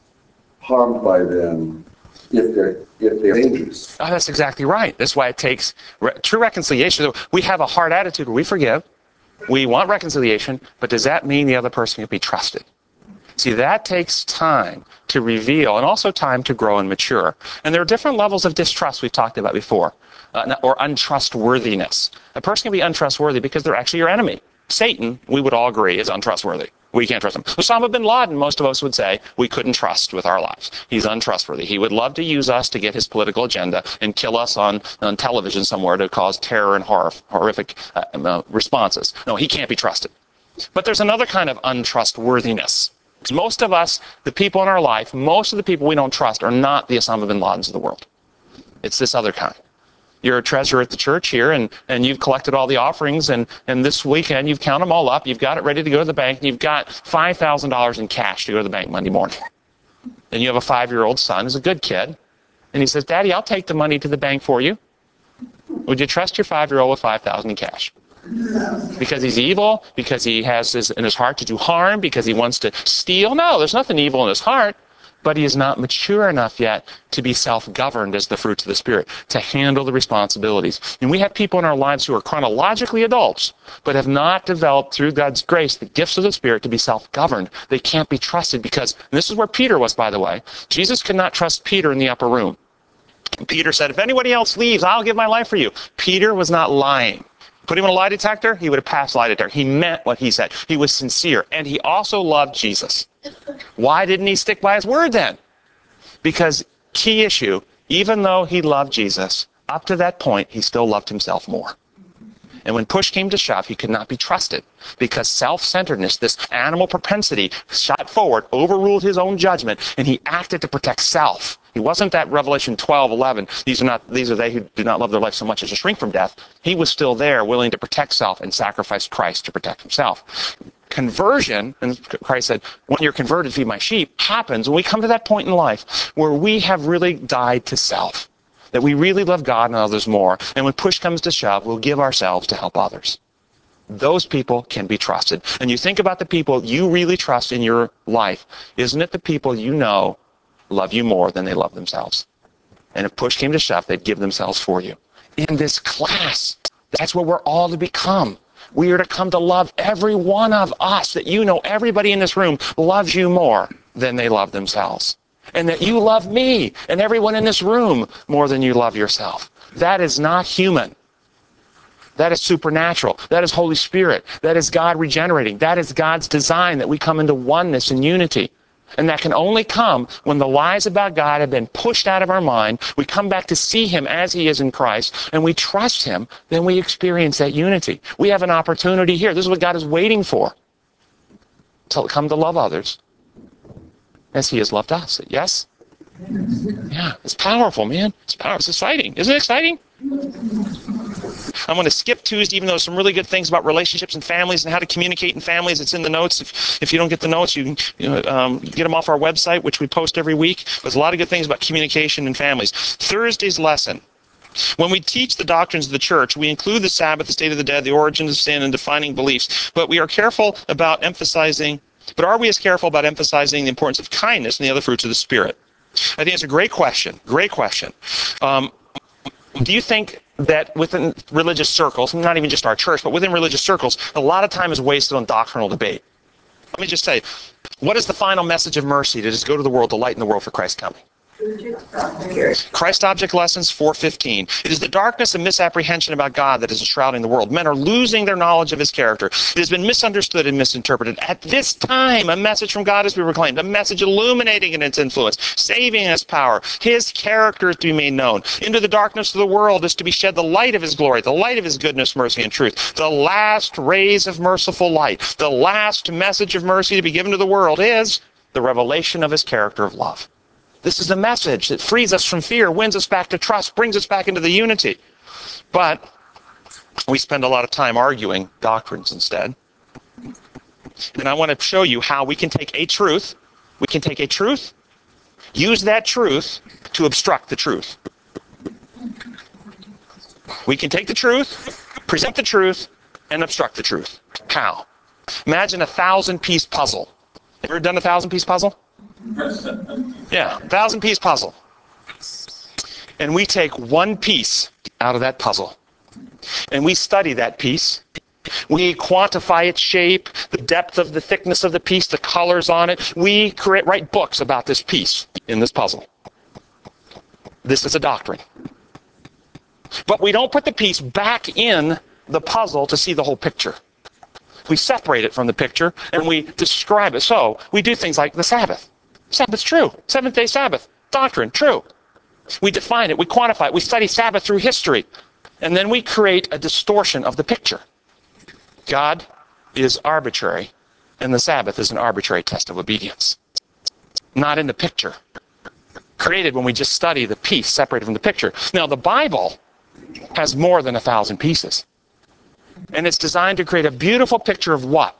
harmed by them if they're dangerous. Oh, that's exactly right. That's why it takes true reconciliation. We have a hard attitude where we forgive. We want reconciliation, but does that mean the other person can be trusted? See, that takes time to reveal and also time to grow and mature. And there are different levels of distrust we've talked about before, or untrustworthiness. A person can be untrustworthy because they're actually your enemy. Satan, we would all agree, is untrustworthy. We can't trust him. Osama bin Laden, most of us would say, we couldn't trust with our lives. He's untrustworthy. He would love to use us to get his political agenda and kill us on television somewhere to cause terror and horrific responses. No, he can't be trusted. But there's another kind of untrustworthiness. Because most of us, the people in our life, most of the people we don't trust are not the Osama bin Ladens of the world. It's this other kind. You're a treasurer at the church here, and you've collected all the offerings, and this weekend you've counted them all up, you've got it ready to go to the bank, and you've got $5,000 in cash to go to the bank Monday morning. And you have a 5-year-old son who's a good kid, and he says, Daddy, I'll take the money to the bank for you. Would you trust your 5-year-old with $5,000 in cash? Because he's evil, because he has in his heart to do harm, because he wants to steal? No, there's nothing evil in his heart. But he is not mature enough yet to be self-governed as the fruits of the Spirit, to handle the responsibilities. And we have people in our lives who are chronologically adults, but have not developed, through God's grace, the gifts of the Spirit to be self-governed. They can't be trusted because, and this is where Peter was, by the way, Jesus could not trust Peter in the upper room. Peter said, if anybody else leaves, I'll give my life for you. Peter was not lying. Put him in a lie detector, he would have passed lie detector. He meant what he said. He was sincere, and he also loved Jesus. Why didn't he stick by his word then? Because, key issue, even though he loved Jesus, up to that point, he still loved himself more. And when push came to shove, he could not be trusted because self-centeredness, this animal propensity, shot forward, overruled his own judgment, and he acted to protect self. He wasn't that Revelation 12:11. These are they who do not love their life so much as to shrink from death. He was still there, willing to protect self and sacrifice Christ to protect himself. conversion, and Christ said, when you're converted, feed my sheep, happens when we come to that point in life where we have really died to self, that we really love God and others more, and when push comes to shove, we'll give ourselves to help others. Those people can be trusted. And you think about the people you really trust in your life. Isn't it the people you know love you more than they love themselves? And if push came to shove, they'd give themselves for you. In this class, that's what we're all to become. We are to come to love every one of us, that you know everybody in this room loves you more than they love themselves. And that you love me and everyone in this room more than you love yourself. That is not human. That is supernatural. That is Holy Spirit. That is God regenerating. That is God's design, that we come into oneness and unity. And that can only come when the lies about God have been pushed out of our mind. We come back to see him as he is in Christ, and we trust him. Then we experience that unity. We have an opportunity here. This is what God is waiting for. To come to love others as he has loved us. Yes? Yeah, it's powerful, man. It's powerful. It's exciting. Isn't it exciting? I'm going to skip Tuesday, even though there's some really good things about relationships and families and how to communicate in families. It's in the notes. If you don't get the notes, you can get them off our website, which we post every week. There's a lot of good things about communication in families. Thursday's lesson. When we teach the doctrines of the church, we include the Sabbath, the state of the dead, the origins of sin, and defining beliefs. But we are careful about emphasizing, are we as careful about emphasizing the importance of kindness and the other fruits of the Spirit? I think it's a great question. Great question. Do you think that within religious circles, not even just our church, but within religious circles, a lot of time is wasted on doctrinal debate? Let me just say, what is the final message of mercy? To just go to the world, to lighten the world for Christ's coming. Christ Object Lessons 4:15. It is the darkness and misapprehension about God that is enshrouding the world. Men are losing their knowledge of his character. It has been misunderstood and misinterpreted. At this time, a message from God is to be proclaimed, a message illuminating in its influence, saving his power. His character is to be made known. Into the darkness of the world is to be shed the light of his glory, the light of his goodness, mercy, and truth. The last rays of merciful light, the last message of mercy to be given to the world is the revelation of his character of love. This is the message that frees us from fear, wins us back to trust, brings us back into the unity. But we spend a lot of time arguing doctrines instead. And I want to show you how we can take a truth, use that truth to obstruct the truth. We can take the truth, present the truth, and obstruct the truth. How? Imagine a 1,000-piece puzzle. Ever done a 1,000-piece puzzle? Yeah, 1,000-piece puzzle. And we take one piece out of that puzzle. And we study that piece. We quantify its shape, the depth of the thickness of the piece, the colors on it. We write books about this piece in this puzzle. This is a doctrine. But we don't put the piece back in the puzzle to see the whole picture. We separate it from the picture and we describe it. So we do things like the Sabbath. Sabbath's true. Seventh-day Sabbath. Doctrine, true. We define it. We quantify it. We study Sabbath through history. And then we create a distortion of the picture. God is arbitrary, and the Sabbath is an arbitrary test of obedience. Not in the picture. Created when we just study the piece separated from the picture. Now, the Bible has more than 1,000 pieces. And it's designed to create a beautiful picture of what?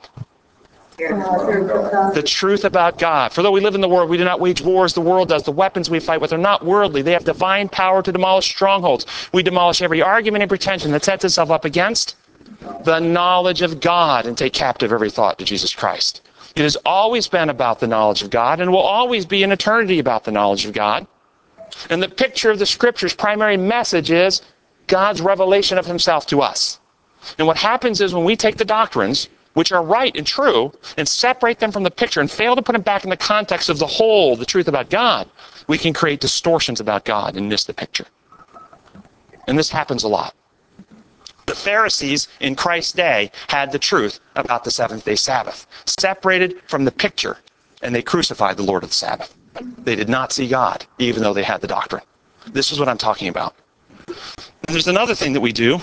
The truth about God. For though we live in the world, we do not wage wars. The world does. The weapons we fight with are not worldly. They have divine power to demolish strongholds. We demolish every argument and pretension that sets itself up against the knowledge of God and take captive every thought to Jesus Christ. It has always been about the knowledge of God and will always be in eternity about the knowledge of God. And the picture of the Scripture's primary message is God's revelation of himself to us. And what happens is when we take the doctrines, which are right and true, and separate them from the picture and fail to put them back in the context of the whole, the truth about God, we can create distortions about God and miss the picture. And this happens a lot. The Pharisees in Christ's day had the truth about the seventh-day Sabbath, separated from the picture, and they crucified the Lord of the Sabbath. They did not see God, even though they had the doctrine. This is what I'm talking about. And there's another thing that we do,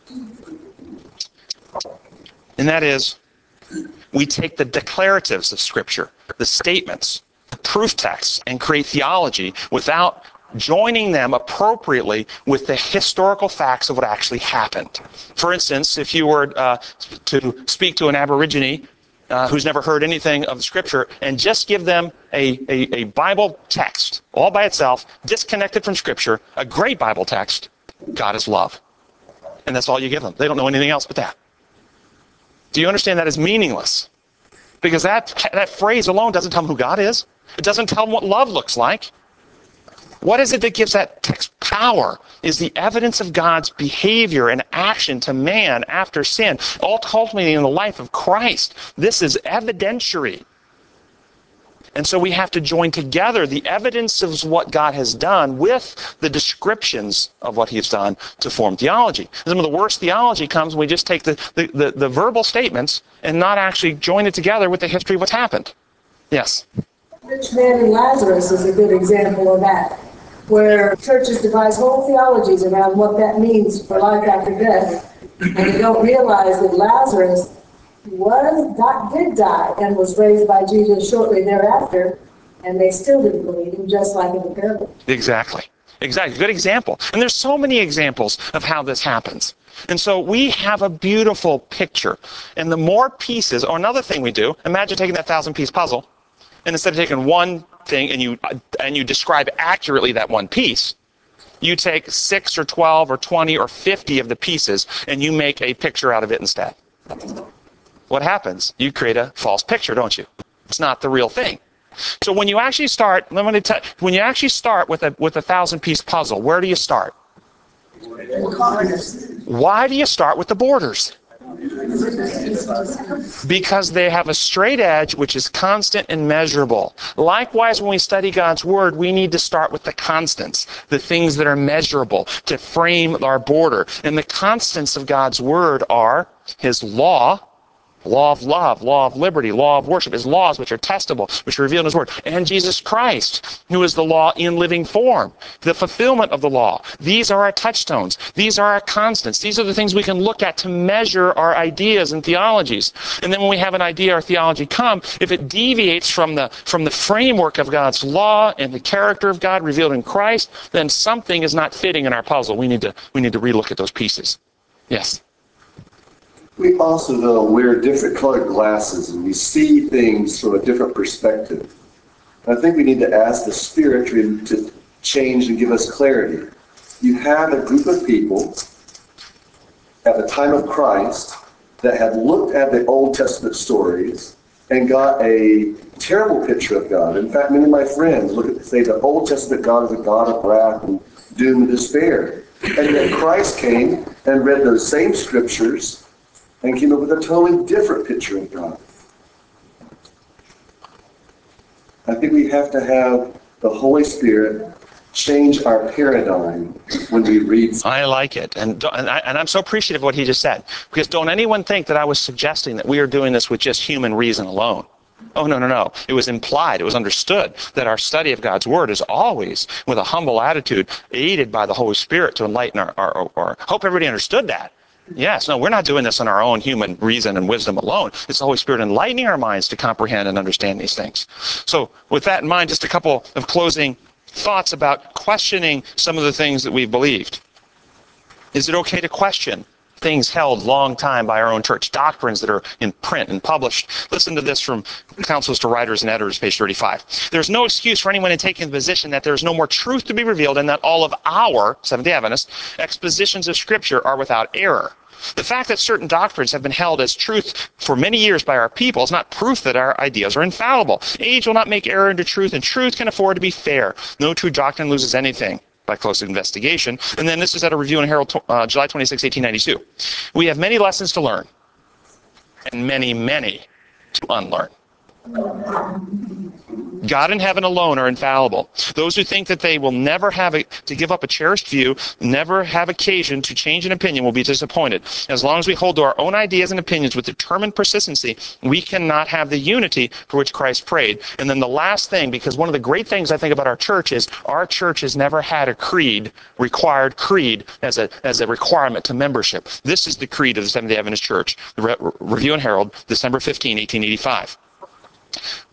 and that is we take the declaratives of Scripture, the statements, the proof texts, and create theology without joining them appropriately with the historical facts of what actually happened. For instance, if you were to speak to an Aborigine who's never heard anything of the Scripture, and just give them a Bible text all by itself, disconnected from Scripture, a great Bible text, God is love. And that's all you give them. They don't know anything else but that. Do you understand that is meaningless? Because that phrase alone doesn't tell them who God is. It doesn't tell them what love looks like. What is it that gives that text power? Is the evidence of God's behavior and action to man after sin, all culminating in the life of Christ. This is evidentiary. And so we have to join together the evidence of what God has done with the descriptions of what he's done to form theology. Some of the worst theology comes when we just take the verbal statements and not actually join it together with the history of what's happened. Yes? Rich man and Lazarus is a good example of that, where churches devise whole theologies around what that means for life after death, and they don't realize that Lazarus did die and was raised by Jesus shortly thereafter, and they still didn't believe him, just like in the parable. Exactly. Good example. And there's so many examples of how this happens. And so we have a beautiful picture. And the more pieces, or another thing we do, imagine taking that 1,000-piece puzzle, and instead of taking one thing and you describe accurately that one piece, you take 6 or 12 or 20 or 50 of the pieces and you make a picture out of it instead. What happens? You create a false picture, don't you? It's not the real thing. So when you actually start, when you actually start with a 1,000-piece puzzle, where do you start? Why do you start with the borders? Because they have a straight edge which is constant and measurable. Likewise, when we study God's Word, we need to start with the constants, the things that are measurable, to frame our border. And the constants of God's Word are his law of love, law of liberty, law of worship, his laws which are testable, which are revealed in his word, and Jesus Christ, who is the law in living form, the fulfillment of the law. These are our touchstones. These are our constants. These are the things we can look at to measure our ideas and theologies. And then when we have an idea or theology come, if it deviates from the framework of God's law and the character of God revealed in Christ, then something is not fitting in our puzzle. We need to relook at those pieces. Yes? We also, though, wear different colored glasses and we see things from a different perspective. And I think we need to ask the Spirit to change and give us clarity. You have a group of people at the time of Christ that had looked at the Old Testament stories and got a terrible picture of God. In fact, many of my friends say the Old Testament God is a God of wrath and doom and despair. And then Christ came and read those same scriptures and came up with a totally different picture of God. I think we have to have the Holy Spirit change our paradigm when we read. I like it. And I'm so appreciative of what he just said. Because don't anyone think that I was suggesting that we are doing this with just human reason alone. Oh, no. It was implied, it was understood that our study of God's Word is always with a humble attitude, aided by the Holy Spirit to enlighten our hope everybody understood that. Yes, no, we're not doing this on our own human reason and wisdom alone. It's the Holy Spirit enlightening our minds to comprehend and understand these things. So with that in mind, just a couple of closing thoughts about questioning some of the things that we've believed. Is it okay to question things held long time by our own church, doctrines that are in print and published? Listen to this from Counsels to Writers and Editors, page 35. There's no excuse for anyone in taking the position that there's no more truth to be revealed and that all of our, Seventh-day Adventists, expositions of Scripture are without error. The fact that certain doctrines have been held as truth for many years by our people is not proof that our ideas are infallible. Age will not make error into truth, and truth can afford to be fair. No true doctrine loses anything by close investigation. And then this is at a Review and Herald, July 26, 1892. We have many lessons to learn, and many, many to unlearn. God and heaven alone are infallible. Those who think that they will never have to give up a cherished view, never have occasion to change an opinion, will be disappointed. As long as we hold to our own ideas and opinions with determined persistency, we cannot have the unity for which Christ prayed. And then the last thing, because one of the great things I think about our church is our church has never had a required creed as a requirement to membership. This is the creed of the Seventh-day Adventist Church. The Review and Herald, December 15, 1885.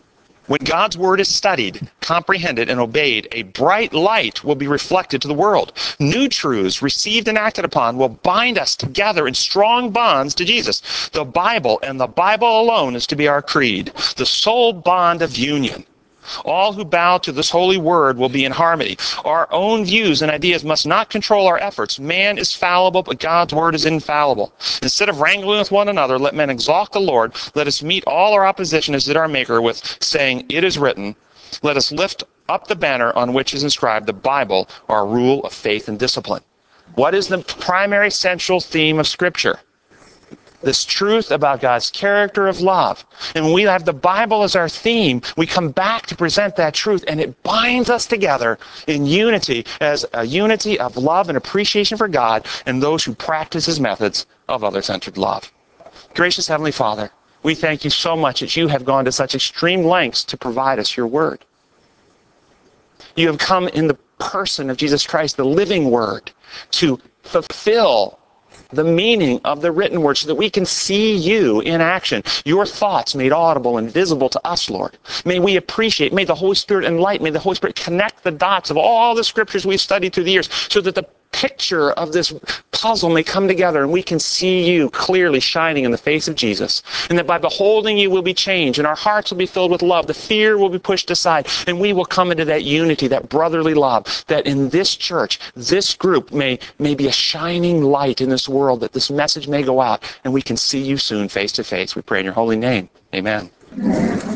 When God's word is studied, comprehended, and obeyed, a bright light will be reflected to the world. New truths received and acted upon will bind us together in strong bonds to Jesus. The Bible and the Bible alone is to be our creed, the sole bond of union. All who bow to this holy word will be in harmony. Our own views and ideas must not control our efforts. Man is fallible, but God's word is infallible. Instead of wrangling with one another, let men exalt the Lord. Let us meet all our opposition as did our Maker with saying, "It is written." Let us lift up the banner on which is inscribed the Bible, our rule of faith and discipline. What is the primary central theme of Scripture? This truth about God's character of love. And when we have the Bible as our theme, we come back to present that truth, and it binds us together in unity, as a unity of love and appreciation for God and those who practice his methods of other-centered love. Gracious Heavenly Father, we thank you so much that you have gone to such extreme lengths to provide us your word. You have come in the person of Jesus Christ, the living word, to fulfill the meaning of the written word so that we can see you in action, your thoughts made audible and visible to us, Lord. May we appreciate, may the Holy Spirit enlighten, may the Holy Spirit connect the dots of all the scriptures we've studied through the years so that the picture of this puzzle may come together and we can see you clearly shining in the face of Jesus. And that by beholding you we'll be changed and our hearts will be filled with love. The fear will be pushed aside and we will come into that unity, that brotherly love, that in this church, this group may be a shining light in this world, that this message may go out and we can see you soon face to face. We pray in your holy name. Amen.